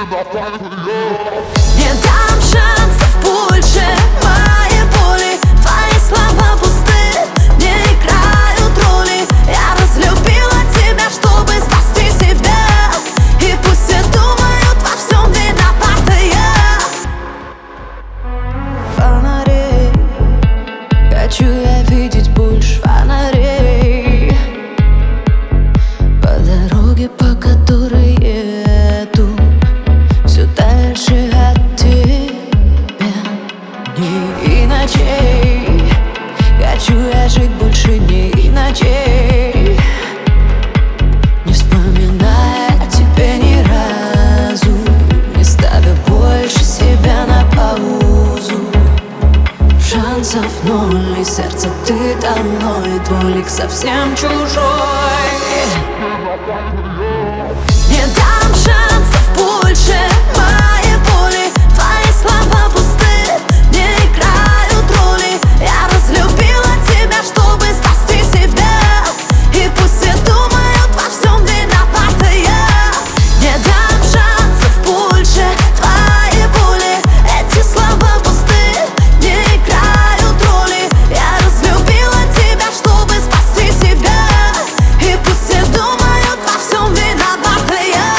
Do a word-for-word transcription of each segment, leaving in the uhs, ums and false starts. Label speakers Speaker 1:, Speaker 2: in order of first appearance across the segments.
Speaker 1: Не дам шансов больше моей боли. Твои слова пусты, не играют роли. Я разлюбила тебя, чтобы спасти себя. И пусть все думают, во всем виновата я. Фонарей, хочу я видеть больше фонарей. По дороге, по которой еду, все дальше от тебя. Дней и ночей, хочу я жить больше дней и ночей, не вспоминая о тебе ни разу, не ставя больше себя на паузу. Шансов ноль, и сердце ты домой, твой лик совсем чужой. Не дам шансов больше моей боли. Твои слова пусты, не играют роли. Я разлюбила тебя, чтобы спасти себя. И пусть все думают, во всем виновата я. Не дам шансов больше твоей боли. Эти слова пусты, не играют роли. Я разлюбила тебя, чтобы спасти себя. И пусть все думают, во всем виновата я.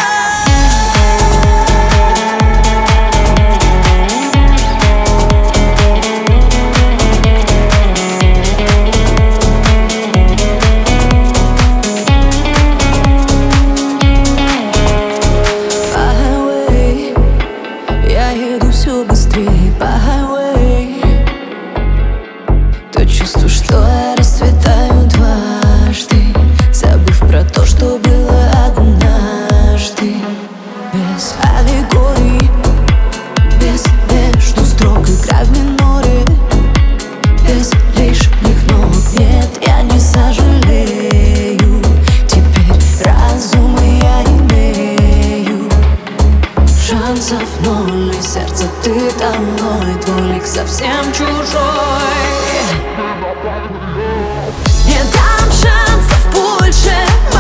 Speaker 1: По highway я еду все быстрее по highway. То чувство, что я расцветаю дважды, забыв про то, что было однажды. Без аллегорий, без между строк, игра в миноре, без лишних нот. Нет, я не сожалею, теперь разума я имею. Шансов ноль, и сердце ты домой, твой лик совсем чужой. Не дам шансов больше.